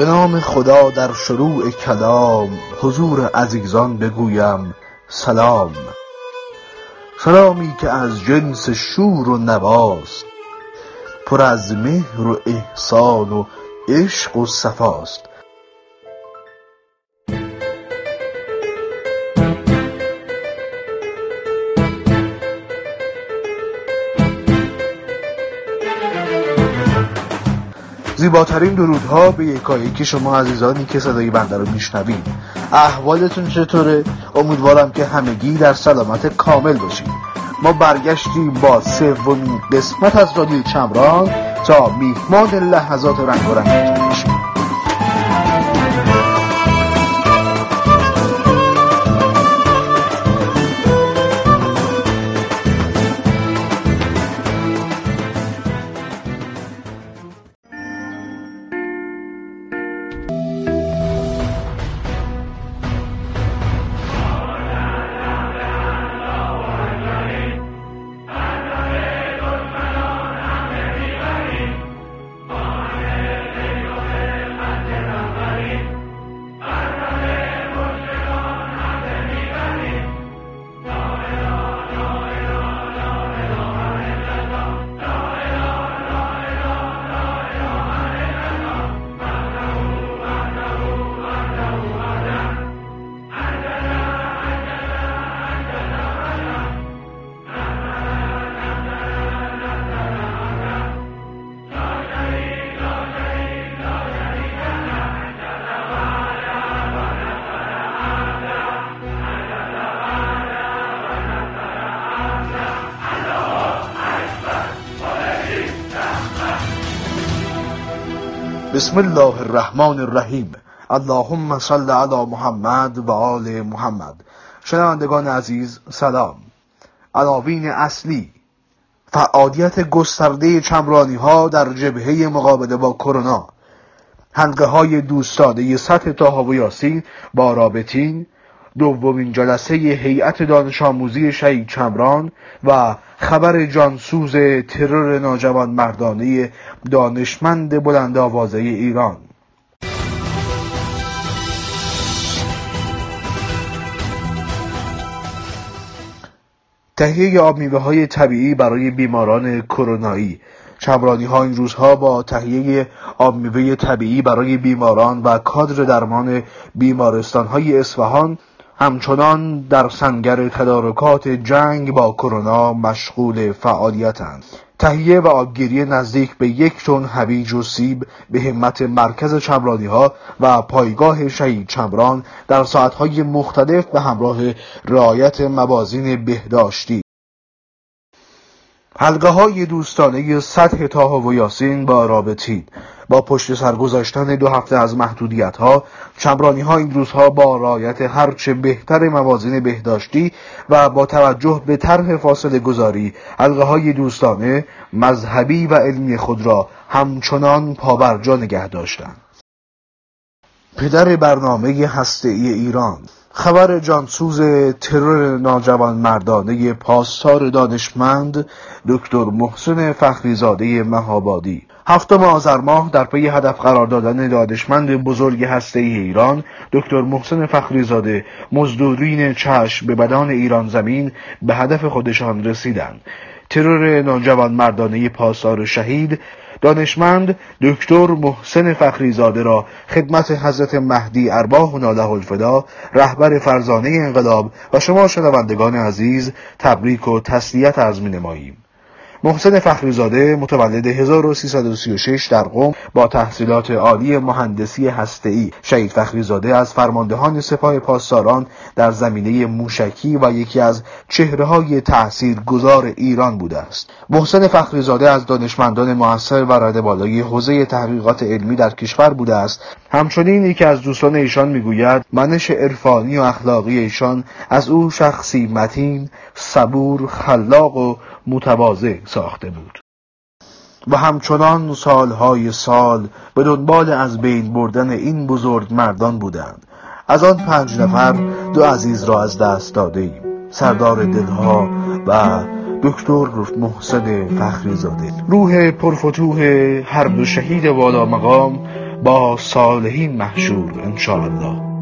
به نام خدا در شروع کلام حضور عزیزان بگویم سلام. سلامی که از جنس شور و نواست، پر از مهر و احسان و عشق و صفاست. زیباترین درودها به یکایک شما عزیزانی که صدای بنده رو میشنوید. احوالتون چطوره؟ امیدوارم که همگی در سلامت کامل باشید. ما برگشتیم با سومین قسمت از رادیو چمران تا میهمان لحظات رنگ و رنگتون باشیم. بسم الله الرحمن الرحیم. اللهم صل علی محمد و آل محمد. شنوندگان عزیز سلام. عناوین اصلی: فعالیت گسترده چمرانی ها در جبهه مقابله با کرونا، حلقه های دوستانه سطح طه و یاسین با رابطین، دومین جلسه هیئت دانش آموزی شهید چمران و خبر جانسوز ترور ناجوان مردانه دانشمند بلند آوازه ایران. تهیه آب میوه های طبیعی برای بیماران کرونایی. چمرانی ها این روزها با تهیه آب میوه طبیعی برای بیماران و کادر درمان بیمارستان های اصفهان همچنان در سنگر تدارکات جنگ با کرونا مشغول فعالیتند. تهیه و آبگیری نزدیک به 1 تن هویج و سیب به همت مرکز چمرانی ها و پایگاه شهید چمران در ساعتهای مختلف به همراه رعایت موازین بهداشتی. حلقه های دوستانه سطح طه و یاسین با رابطین. با پشت سر گذاشتن 2 هفته از محدودیت ها، چمرانی ها این روزها با رعایت هرچه بهتر موازین بهداشتی و با توجه به طرح فاصله گذاری، حلقه های دوستانه، مذهبی و علمی خود را همچنان پابرجا نگه داشتند. پدر برنامه هسته‌ای ایران. خبر جانسوز ترور ناجوان مردانه پاسدار دانشمند دکتر محسن فخریزاده مهابادی. 7 آذر ماه در پی هدف قرار دادن دانشمند بزرگ هسته‌ای ایران دکتر محسن فخریزاده، مزدورین چشم به بدان ایران زمین به هدف خودشان رسیدند. ترور ناجوان مردانه پاسدار شهید دانشمند دکتر محسن فخریزاده را خدمت حضرت مهدی ارواح ناله الفدا، رهبر فرزانه انقلاب و شما شنوندگان عزیز تبریک و تسلیت عرض می‌نماییم. محسن فخریزاده متولد 1336 در قم با تحصیلات عالی مهندسی هسته‌ای، شهید فخریزاده از فرماندهان سپاه پاسداران در زمینه موشکی و یکی از چهره‌های تاثیرگذار ایران بوده است. محسن فخریزاده از دانشمندان مؤثر و ردبالای حوزه تحقیقات علمی در کشور بوده است. همچنین یکی از دوستان ایشان میگوید منش عرفانی و اخلاقی ایشان از او شخصی متین، صبور، خلاق و متواضع ساخته بود و همچنان سالهای سال به دنبال از بین بردن این بزرگ مردان بودند. از آن 5 نفر 2 عزیز را از دست داده ایم: سردار دلها و دکتر محسن فخریزاده. روح پرفتوح هر 2 شهید والا مقام با صالحین محشور انشاءالله.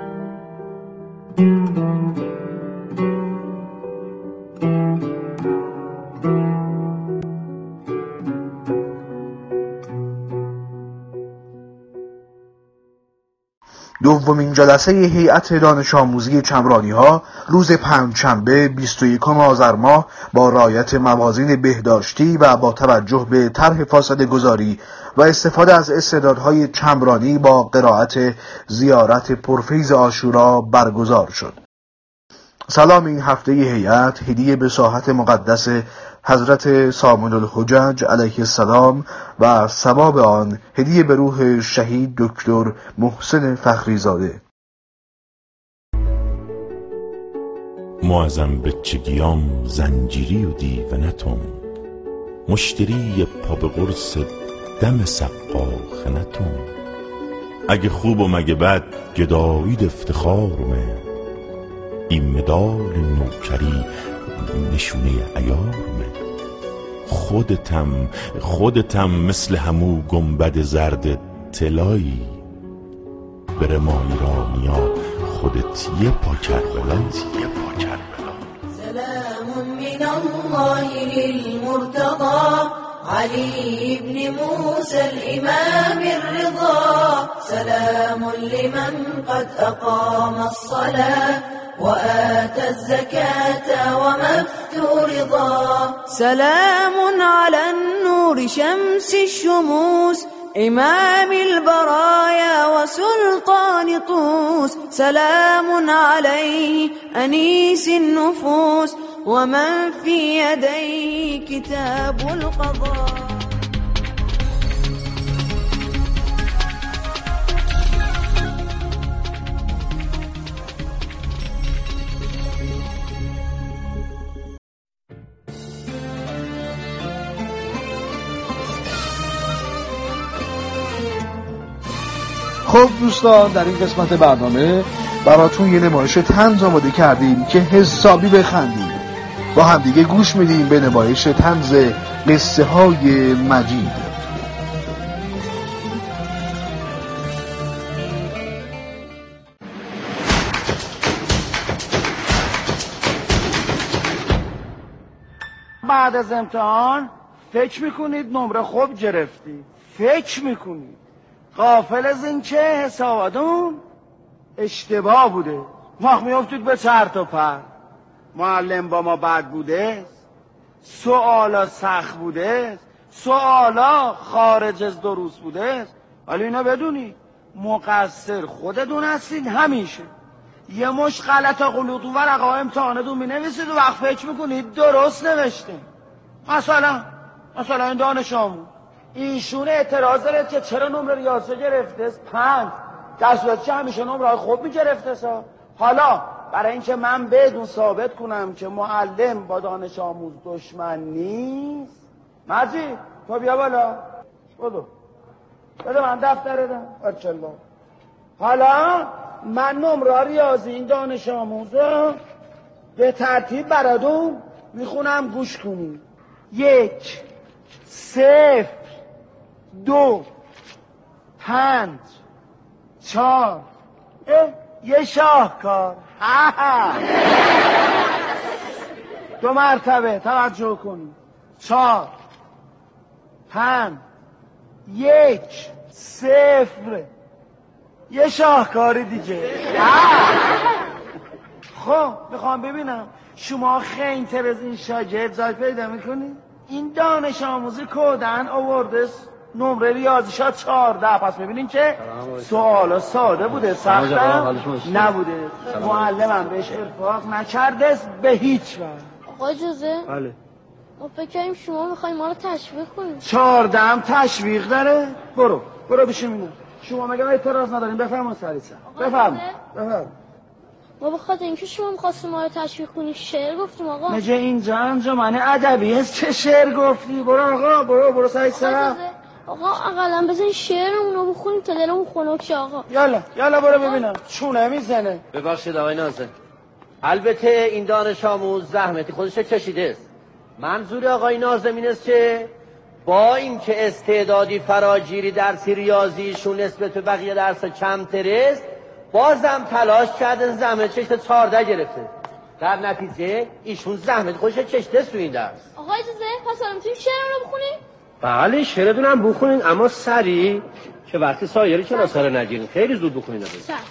دومین جلسه هیئت دانش آموزی چمرانی‌ها روز پنجشنبه 21 آذر ماه با رعایت موازین بهداشتی و با توجه به طرح فاصله گذاری و استفاده از استعدادهای چمرانی با قرائت زیارت پرفیض عاشورا برگزار شد. سلام این هفته هیئت هدیه به ساحت مقدس حضرت سامون الحجج علیه السلام و ثواب آن هدیه به روح شهید دکتر محسن فخریزاده. معظم بچگیام زنجیری و دیونتم، مشتری پا به قرص دم سقا خنتم. اگه خوب و مگه بد گدایید افتخارمه، این مدال نوکری نشونه عیارمه. خودتم مثل همو گنبد زرد طلایی، بره ما ایرانیا خودت یه پا کربلایی. سلام من الله للمرتضى علي بن موسى الإمام الرضا، سلام لمن قد أقام الصلاة وآتى الزكاة وما افترضا، سلام على النور شمس الشموس إمام البرايا وسلطان طوس، سلام عليه أنيس النفوس ومن في يديه كتاب القضاء. خب دوستان، در این قسمت برنامه براتون یه نمایش طنز آماده کردیم که حسابی بخندیم. با همدیگه گوش میدیم به نمایش طنز قصه های مجید. بعد از امتحان فکر میکنید نمره خوب گرفتید، فکر میکنید، غافل از این که حساباتون اشتباه بوده. وقت میافتید به چرت و پرت. معلم با ما بد بوده، سوالا سخت بوده، سوالا خارج از دروس بوده. ولی اینا بدونید مقصر خودتون هستید. همیشه یه مش غلط غلط و ورقه امتحانتون مینویسید و وقت فکر میکنید درست نوشته. مثلا این دانش آموز ایشون اعتراض داره که چرا نمره ریاضی گرفته 5 در صورتی که همیشه نمره خوب میگرفته. حالا برای اینکه من بدون ثابت کنم که معلم با دانش آموز دشمن نیست، مجید تو بیا بالا، بده من دفتر دم ارچلا. حالا من نمره ریاضی این دانش آموز به ترتیب براتون میخونم، گوش کنید. 1 0 2 5 4 یه شاهکار 2 مرتبه توجه کنید. 4 5 1 0 یه شاهکاری دیگه. خب میخوام ببینم شما خیلی از این شاگرد جای پیدا میکنید. این دانش آموزی کودن آورده نمره ریاضیشا 14. پس ببینین که سوالا ساده بوده، سخت نبوده. معلمم بهش ارفاق نکرده به هیچ وجه. آقا اجازه؟ بله. ما فکر کنیم شما میخوایم ما رو تشویق کنیم. 14 هم تشویق داره. برو بشین اینو. شما مگه اعتراض ندارین؟ بفرمایید سریعتر. بفرمایید. ما بخاطر اینکه شما می‌خواستیم ما رو تشویق کنیم شعر گفتیم آقا. مگه اینجا انجمن ادبی است که شعر گفتی؟ برو آقا، برو سریعتر. آقا اقلا بزن شعرمون رو بخونیم تا دلمون خنک شه آقا. یالا برو ببینم چونه میزنه. ببخشید آقای ناظر، البته این دانش آموز زحمتی خودش کشیده است. منظور آقای ناظم این است که با اینکه استعدادی فراگیری درسی ریاضیشون نسبت به بقیه درس کمترست، بازم تلاش کرده زحمت چشته 14 گرفته. در نتیجه ایشون زحمت خودش چشته تو این درس. آقای اجازه پس الان میتونیم شعرم رو بخونیم؟ بله شعرتون هم بخونین، اما سریع که وقتی سایر کلاس‌ها رو نگیرین. خیلی زود بخونین.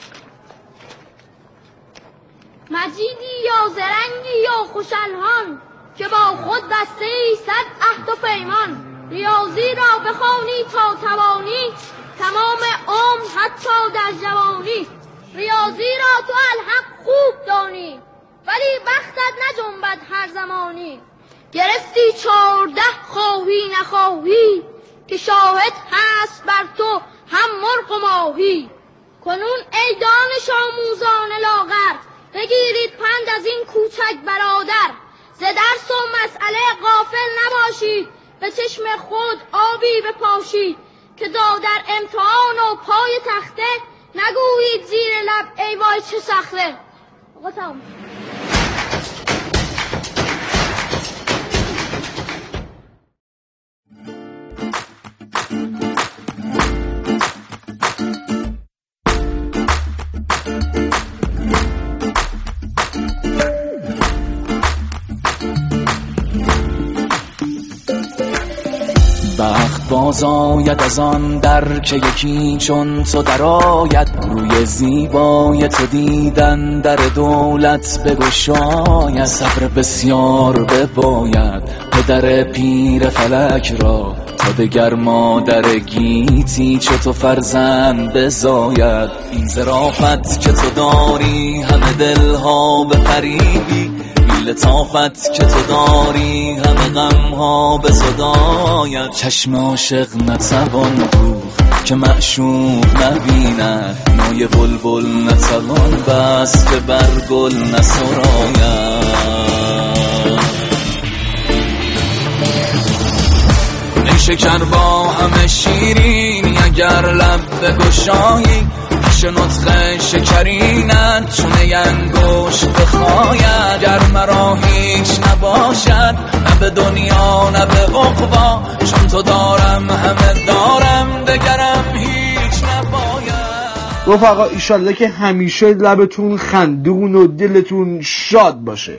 مجیدی یا زرنگی یا خوشالهان که با خود بسته ای 100 عهد و پیمان، ریاضی را بخوانی تا توانی تمام عمر حتی در جوانی، ریاضی را تو الحق خوب دانی ولی بختت نجنبد هر زمانی، گرفتی 14 خواهی نخواهی که شاهد هست بر تو هم مرغ و ماهی، کنون ای دانش آموزان لاغر بگیرید پند از این کوچک برادر، ز درس و مسئله غافل نباشید به چشم خود آبی بپاشید، که در امتحان و پای تخته نگویید زیر لب ای وای چه سخته. آقا تمام. بخت باز آید از آن در که یکی چون تو در آید، روی زیبای تو دیدن در دولت بگشاید، صبر بسیار بباید پدر پیر فلک را تا دگر مادر گیتی چو تو فرزند بزاید، این ظرافت که تو داری همه دلها بفریبی، لطافت که تو داری همه غمها به صداید، چشم عاشق نتوان دوخت که معشوق نبیند، نای بلبل نتوان بست که بر گل نسراید، ای شکر با همه شیرینی اگر لب بگشایی، پیش نطق شکرینت چونه انگشت بخاید، گر مرا هیچ نباشد نه به دنیا نه به عقبا، چون تو دارم همه دارم دگرم هیچ نباید. رفقا ایشالله که همیشه لبتون خندون و دلتون شاد باشه.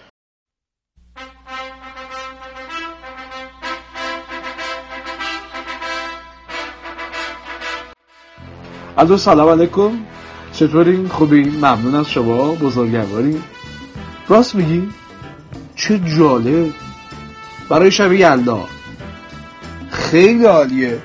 الو سلام علیکم، چطورین؟ خوبین؟ ممنون از شما، بزرگوارین. راست میگی؟ چه جالب برای شب یلدا، خیلی عالیه.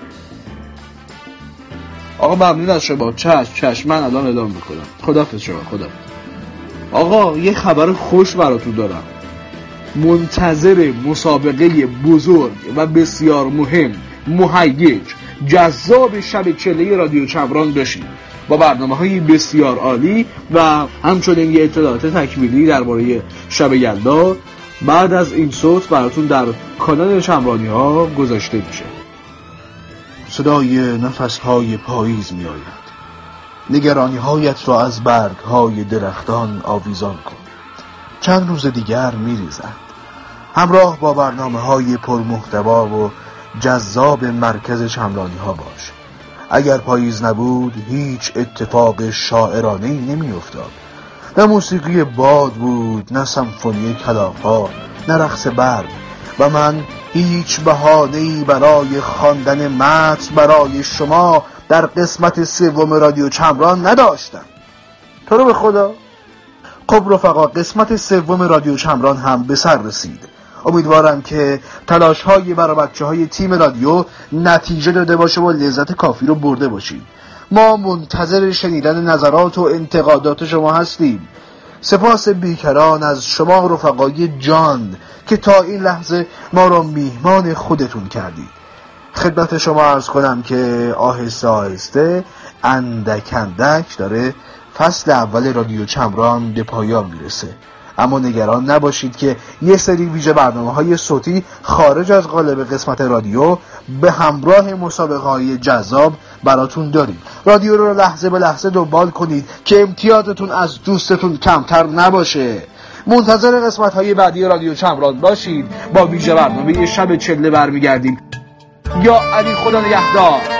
آقا ممنون از شما. چشم من الان ادامه میکنم. خداحافظ شما. خداحافظ. آقا یه خبر خوش براتون دارم. منتظر مسابقه بزرگ و بسیار مهم، مهیج، جذاب شب چله رادیو چمران باشید با برنامه‌های بسیار عالی و همچنین یه اطلاعات تکمیلی درباره شب یلدا بعد از این صوت براتون در کانال چمرانی‌ها گذاشته میشه. صدای نفس‌های پاییز میآید. نگرانی‌هایت را از برگ‌های درختان آویزان کن. چند روز دیگر می‌ریزد. همراه با برنامه‌های پرمحتوا و جذاب مرکز چمرانی‌ها باش. اگر پاییز نبود هیچ اتفاق شاعرانه‌ای نمی‌افتاد. نه موسیقی باد بود، نه سمفونی کلاغ‌ها، نه رقص برگ و من هیچ بهانه‌ای برای خواندن متن برای شما در قسمت سوم رادیو چمران نداشتم. تو رو به خدا. خب رفقا، قسمت سوم رادیو چمران هم به سر رسید. امیدوارم که تلاش‌های برای بچه‌های تیم رادیو نتیجه داده باشه و لذت کافی رو برده باشید. ما منتظر شنیدن نظرات و انتقادات شما هستیم. سپاس بیکران از شما رفقای جان که تا این لحظه ما را میهمان خودتون کردید. خدمت شما عرض کنم که آهسته آهسته اندک اندک داره فصل اول رادیو چمران به پایان میرسه. اما نگران نباشید که یه سری ویژه برنامه‌های صوتی خارج از قالب قسمت رادیو به همراه مسابقه‌های جذاب براتون داریم. رادیو رو لحظه به لحظه دنبال کنید که امتیازتون از دوستتون کمتر نباشه. منتظر قسمت‌های بعدی رادیو چمران باشید. با ویژه برنامه شب چله برمیگردیم. یا علی خدا نگهدار.